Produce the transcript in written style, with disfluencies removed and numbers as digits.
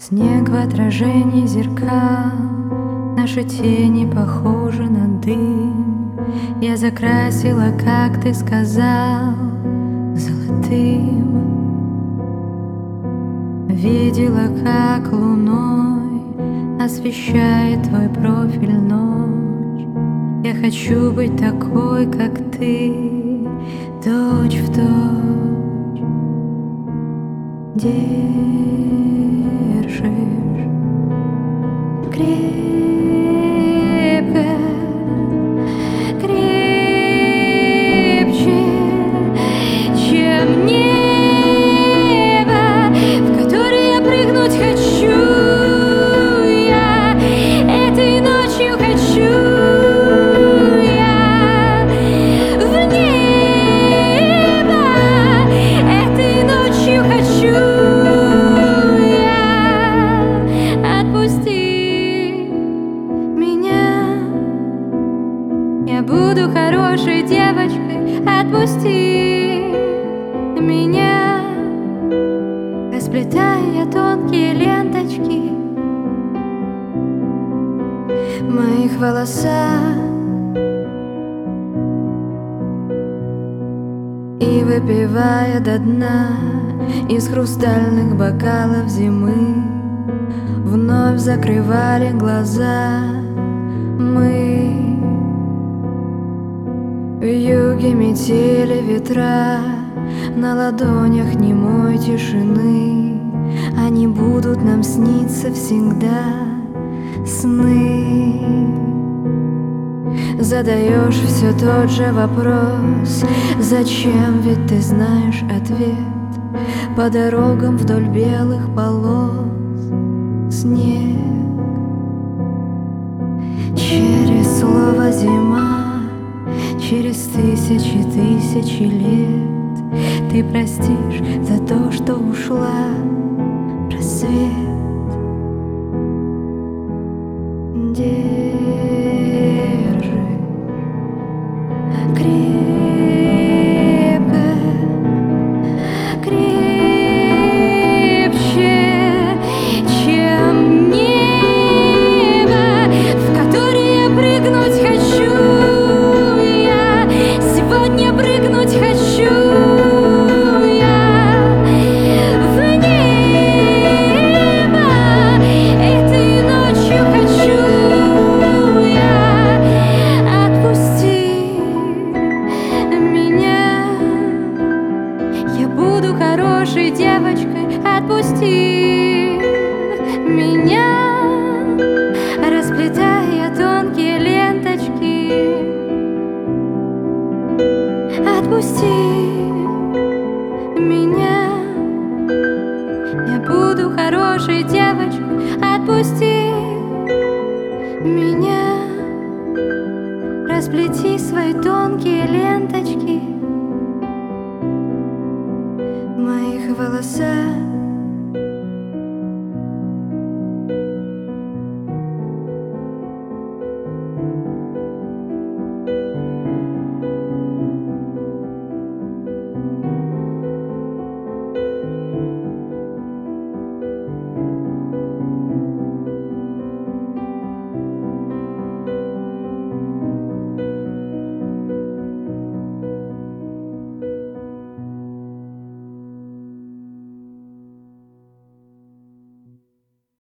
Снег в отражении зеркал, наши тени похожи на дым. Я закрасила, как ты сказал, золотым. Видела, как луной освещает твой профиль ночь. Я хочу быть такой, как ты, точь в точь. Держишь крепко, крепче, чем небо, в которое я прыгнуть хочу. Я этой ночью хочу. Я в небо этой ночью хочу. Я буду хорошей девочкой, отпусти меня, расплетая тонкие ленточки в моих волосах и выпивая до дна из хрустальных бокалов зимы. Вновь закрывали глаза мы. В юге метели ветра, на ладонях немой тишины. Они будут нам сниться всегда, сны. Задаешь все тот же вопрос: зачем? Ведь ты знаешь ответ. По дорогам вдоль белых полос снег. Через слово зима, через тысячи лет ты простишь за то, что ушла в рассвет. Держи крепко, крепче, чем небо, в которое я прыгнуть хочу. Прыгнуть хочу. Я в небо этой ночью хочу. Я отпусти меня. Я буду хорошей девочкой, отпусти меня, расплетая тонкие ленточки. Отпусти меня. Я буду хорошей девочкой, отпусти меня, расплети свои тонкие ленточки в моих волосах.